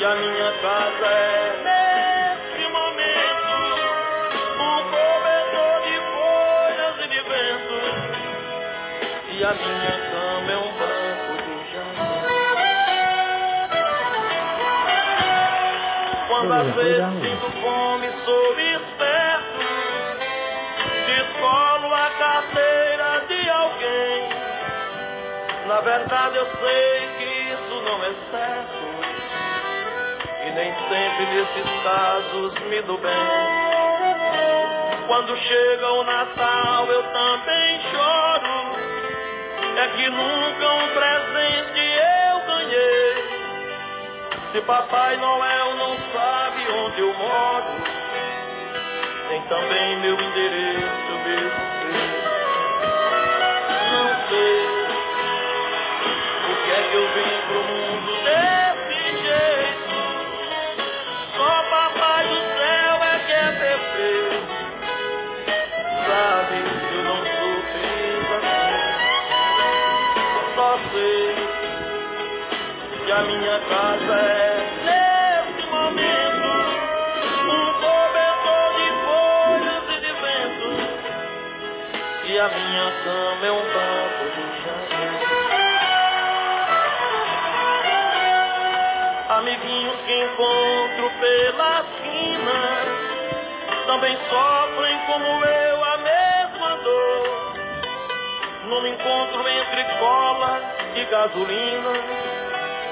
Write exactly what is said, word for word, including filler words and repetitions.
a minha casa é, nesse momento, um cobertor de folhas e de vento, e a minha cama é um banco de jantar. Quando às vezes sinto fome, sou esperto, descolo a carteira de alguém. Na verdade eu sei que isso não é certo, e nem sempre nesses casos me dou bem. Quando chega o Natal eu também choro, é que nunca um presente eu ganhei. Se Papai Noel não sabe onde eu moro, tem também meu endereço, mesmo sei. Não sei o que é que eu vim pro mundo desse jeito. Só Papai do céu é que é perfeito. Sabe, eu não sou feliz assim. Só sei que a minha casa é, nesse momento, um cobertor de folhas e de vento, e a minha cama é um banco de jantar. Amiguinhos que encontro pela esquina também sofrem como eu a mesma dor. Num encontro entre cola e gasolina,